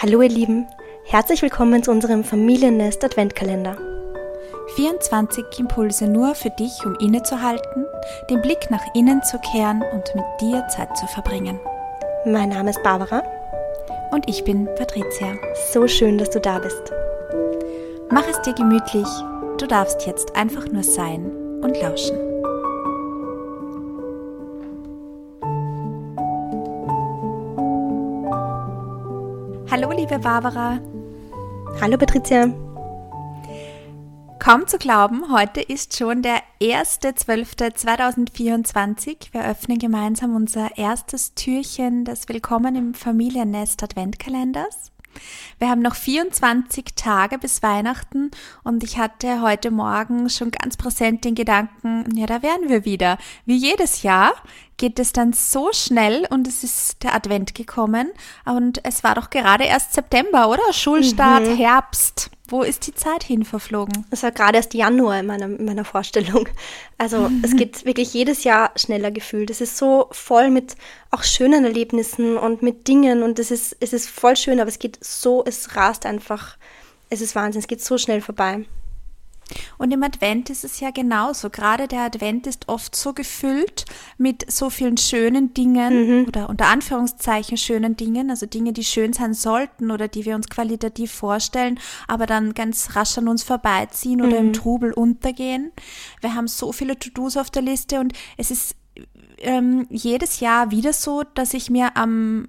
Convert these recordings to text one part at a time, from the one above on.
Hallo ihr Lieben, herzlich willkommen zu unserem Familiennest Adventkalender. 24 Impulse nur für dich, um innezuhalten, den Blick nach innen zu kehren und mit dir Zeit zu verbringen. Mein Name ist Barbara. Und ich bin Patricia. So schön, dass du da bist. Mach es dir gemütlich, du darfst jetzt einfach nur sein und lauschen. Hallo liebe Barbara. Hallo Patricia. Kaum zu glauben, heute ist schon der 1.12.2024. Wir öffnen gemeinsam unser erstes Türchen des Willkommen im Familiennest Adventkalenders. Wir haben noch 24 Tage bis Weihnachten und ich hatte heute Morgen schon ganz präsent den Gedanken, ja, da wären wir wieder. Wie jedes Jahr geht es dann so schnell und es ist der Advent gekommen und es war doch gerade erst September, oder? Schulstart, Herbst. Wo ist die Zeit hin verflogen? Es war gerade erst Januar in meiner Vorstellung. Also es geht wirklich jedes Jahr schneller gefühlt. Es ist so voll mit auch schönen Erlebnissen und mit Dingen und es ist voll schön, aber es rast einfach, es ist Wahnsinn, es geht so schnell vorbei. Und im Advent ist es ja genauso. Gerade der Advent ist oft so gefüllt mit so vielen schönen Dingen oder unter Anführungszeichen schönen Dingen, also Dinge, die schön sein sollten oder die wir uns qualitativ vorstellen, aber dann ganz rasch an uns vorbeiziehen oder im Trubel untergehen. Wir haben so viele To-Dos auf der Liste und es ist jedes Jahr wieder so, dass ich mir am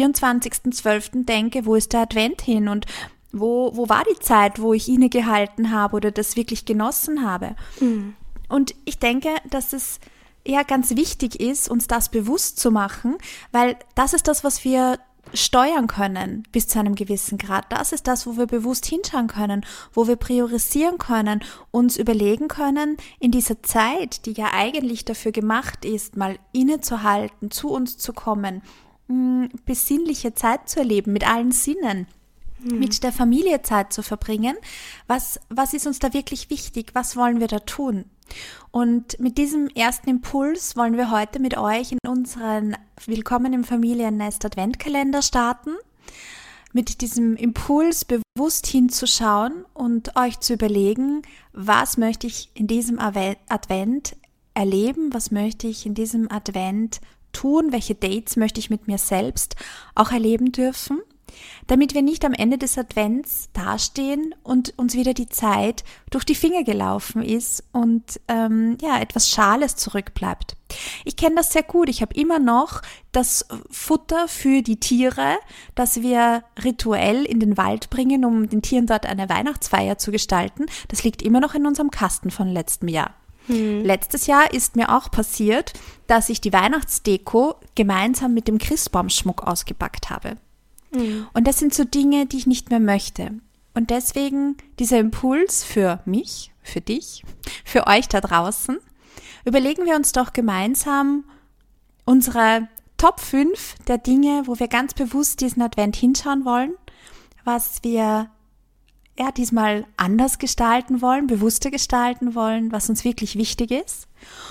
24.12. denke, wo ist der Advent hin und wo war die Zeit, wo ich innegehalten habe oder das wirklich genossen habe? Und ich denke, dass es ja ganz wichtig ist, uns das bewusst zu machen, weil das ist das, was wir steuern können bis zu einem gewissen Grad. Das ist das, wo wir bewusst hinschauen können, wo wir priorisieren können, uns überlegen können, in dieser Zeit, die ja eigentlich dafür gemacht ist, mal innezuhalten, zu uns zu kommen, besinnliche Zeit zu erleben mit allen Sinnen. Mit der Familie Zeit zu verbringen. Was ist uns da wirklich wichtig? Was wollen wir da tun? Und mit diesem ersten Impuls wollen wir heute mit euch in unseren Willkommen im Familiennest Adventkalender starten. Mit diesem Impuls bewusst hinzuschauen und euch zu überlegen, was möchte ich in diesem Advent erleben? Was möchte ich in diesem Advent tun? Welche Dates möchte ich mit mir selbst auch erleben dürfen? Damit wir nicht am Ende des Advents dastehen und uns wieder die Zeit durch die Finger gelaufen ist und etwas Schales zurückbleibt. Ich kenne das sehr gut. Ich habe immer noch das Futter für die Tiere, das wir rituell in den Wald bringen, um den Tieren dort eine Weihnachtsfeier zu gestalten. Das liegt immer noch in unserem Kasten von letztem Jahr. Letztes Jahr ist mir auch passiert, dass ich die Weihnachtsdeko gemeinsam mit dem Christbaumschmuck ausgepackt habe. Und das sind so Dinge, die ich nicht mehr möchte. Und deswegen dieser Impuls für mich, für dich, für euch da draußen. Überlegen wir uns doch gemeinsam unsere Top 5 der Dinge, wo wir ganz bewusst diesen Advent hinschauen wollen, was wir diesmal anders gestalten wollen, bewusster gestalten wollen, was uns wirklich wichtig ist.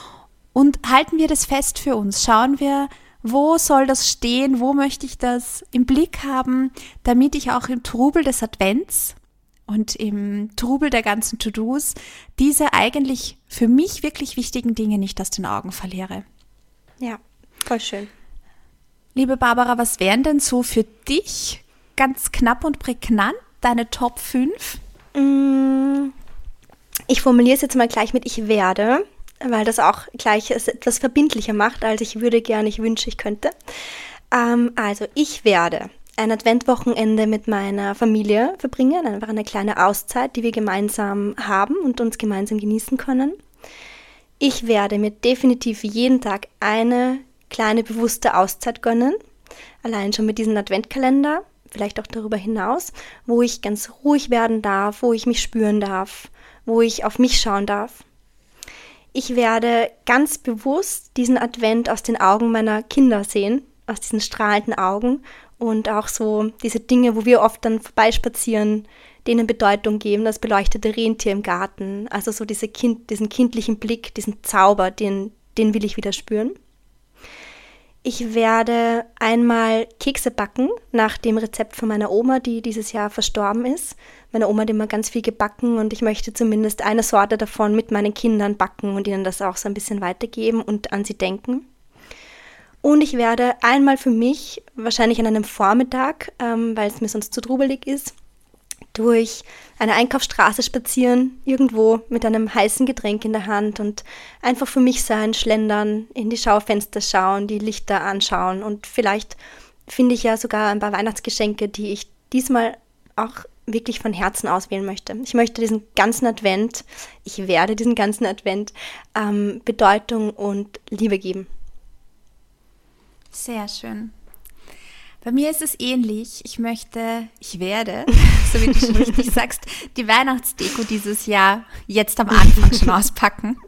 Und halten wir das fest für uns. Schauen wir, wo soll das stehen? Wo möchte ich das im Blick haben, damit ich auch im Trubel des Advents und im Trubel der ganzen To-Dos diese eigentlich für mich wirklich wichtigen Dinge nicht aus den Augen verliere? Ja, voll schön. Liebe Barbara, was wären denn so für dich ganz knapp und prägnant deine Top 5? Ich formuliere es jetzt mal gleich mit ich werde, weil das auch gleich es etwas verbindlicher macht, als ich würde gerne, ich wünsche, ich könnte. Also ich werde ein Adventwochenende mit meiner Familie verbringen, einfach eine kleine Auszeit, die wir gemeinsam haben und uns gemeinsam genießen können. Ich werde mir definitiv jeden Tag eine kleine bewusste Auszeit gönnen, allein schon mit diesem Adventkalender, vielleicht auch darüber hinaus, wo ich ganz ruhig werden darf, wo ich mich spüren darf, wo ich auf mich schauen darf. Ich werde ganz bewusst diesen Advent aus den Augen meiner Kinder sehen, aus diesen strahlenden Augen und auch so diese Dinge, wo wir oft dann vorbeispazieren, denen Bedeutung geben, das beleuchtete Rentier im Garten, also so diesen kindlichen Blick, diesen Zauber, den will ich wieder spüren. Ich werde einmal Kekse backen nach dem Rezept von meiner Oma, die dieses Jahr verstorben ist. Meine Oma hat immer ganz viel gebacken und ich möchte zumindest eine Sorte davon mit meinen Kindern backen und ihnen das auch so ein bisschen weitergeben und an sie denken. Und ich werde einmal für mich, wahrscheinlich an einem Vormittag, weil es mir sonst zu trubelig ist, durch eine Einkaufsstraße spazieren, irgendwo mit einem heißen Getränk in der Hand und einfach für mich sein, schlendern, in die Schaufenster schauen, die Lichter anschauen und vielleicht finde ich ja sogar ein paar Weihnachtsgeschenke, die ich diesmal auch wirklich von Herzen auswählen möchte. Ich möchte diesen ganzen Advent, ich werde diesen ganzen Advent Bedeutung und Liebe geben. Sehr schön. Bei mir ist es ähnlich. Ich werde, so wie du schon richtig sagst, die Weihnachtsdeko dieses Jahr jetzt am Anfang schon auspacken.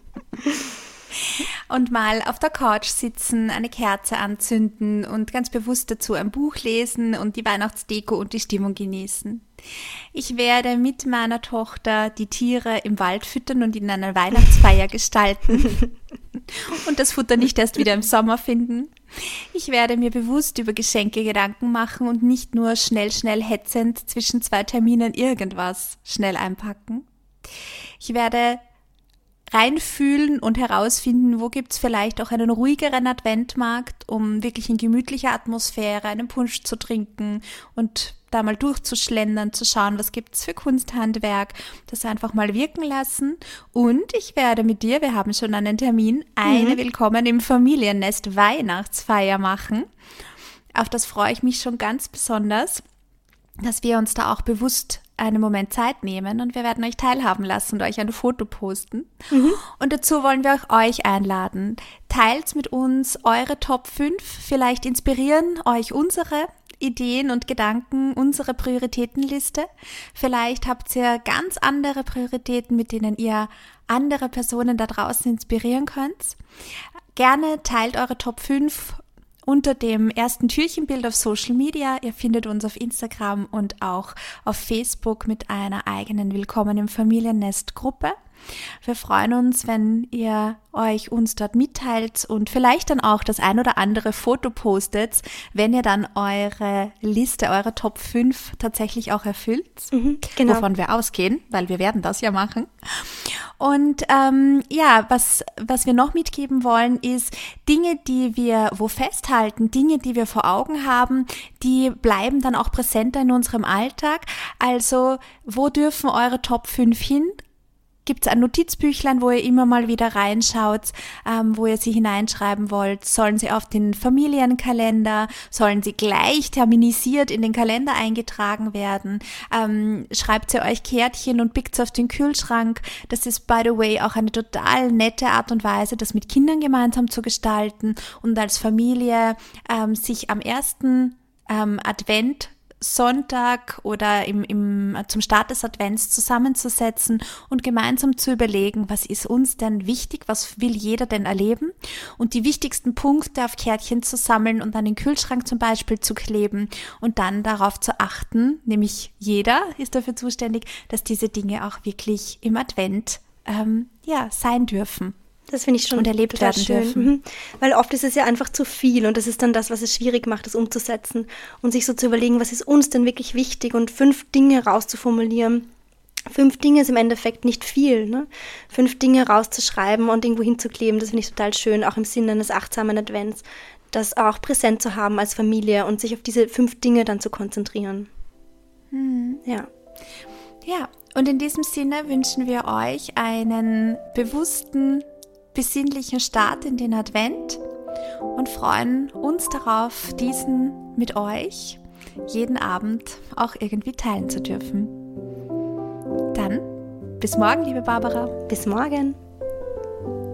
Und mal auf der Couch sitzen, eine Kerze anzünden und ganz bewusst dazu ein Buch lesen und die Weihnachtsdeko und die Stimmung genießen. Ich werde mit meiner Tochter die Tiere im Wald füttern und in einer Weihnachtsfeier gestalten und das Futter nicht erst wieder im Sommer finden. Ich werde mir bewusst über Geschenke Gedanken machen und nicht nur schnell hetzend zwischen 2 Terminen irgendwas schnell einpacken. Ich werde reinfühlen und herausfinden, wo gibt's vielleicht auch einen ruhigeren Adventmarkt, um wirklich in gemütlicher Atmosphäre einen Punsch zu trinken und da mal durchzuschlendern, zu schauen, was gibt's für Kunsthandwerk, das einfach mal wirken lassen. Und ich werde mit dir, wir haben schon einen Termin, eine Willkommen im Familiennest Weihnachtsfeier machen. Auf das freue ich mich schon ganz besonders, dass wir uns da auch bewusst einen Moment Zeit nehmen und wir werden euch teilhaben lassen und euch ein Foto posten. Und dazu wollen wir auch euch einladen. Teilt mit uns eure Top 5, vielleicht inspirieren euch unsere Ideen und Gedanken, unsere Prioritätenliste. Vielleicht habt ihr ganz andere Prioritäten, mit denen ihr andere Personen da draußen inspirieren könnt. Gerne teilt eure Top 5 unter dem ersten Türchenbild auf Social Media. Ihr findet uns auf Instagram und auch auf Facebook mit einer eigenen Willkommen im Familiennest Gruppe. Wir freuen uns, wenn ihr uns dort mitteilt und vielleicht dann auch das ein oder andere Foto postet, wenn ihr dann eure Liste, eure Top 5 tatsächlich auch erfüllt, Genau. Wovon wir ausgehen, weil wir werden das ja machen. Und was wir noch mitgeben wollen, ist Dinge, die wir festhalten, Dinge, die wir vor Augen haben, die bleiben dann auch präsenter in unserem Alltag. Also, wo dürfen eure Top 5 hin? Gibt es ein Notizbüchlein, wo ihr immer mal wieder reinschaut, wo ihr sie hineinschreiben wollt? Sollen sie auf den Familienkalender? Sollen sie gleich terminisiert in den Kalender eingetragen werden? Schreibt ihr euch Kärtchen und pickt auf den Kühlschrank? Das ist, by the way, auch eine total nette Art und Weise, das mit Kindern gemeinsam zu gestalten und als Familie sich am ersten Advent Sonntag oder zum Start des Advents zusammenzusetzen und gemeinsam zu überlegen, was ist uns denn wichtig, was will jeder denn erleben und die wichtigsten Punkte auf Kärtchen zu sammeln und an den Kühlschrank zum Beispiel zu kleben und dann darauf zu achten, nämlich jeder ist dafür zuständig, dass diese Dinge auch wirklich im Advent sein dürfen. Das finde ich schon und erlebt werden schön. dürfen. Weil oft ist es ja einfach zu viel und das ist dann das, was es schwierig macht, das umzusetzen und sich so zu überlegen, was ist uns denn wirklich wichtig und 5 Dinge rauszuformulieren. 5 Dinge ist im Endeffekt nicht viel, ne? 5 Dinge rauszuschreiben und irgendwo hinzukleben, das finde ich total schön, auch im Sinne eines achtsamen Advents, das auch präsent zu haben als Familie und sich auf diese 5 Dinge dann zu konzentrieren. Ja. Ja, und in diesem Sinne wünschen wir euch einen bewussten, besinnlichen Start in den Advent und freuen uns darauf, diesen mit euch jeden Abend auch irgendwie teilen zu dürfen. Dann bis morgen, liebe Barbara. Bis morgen.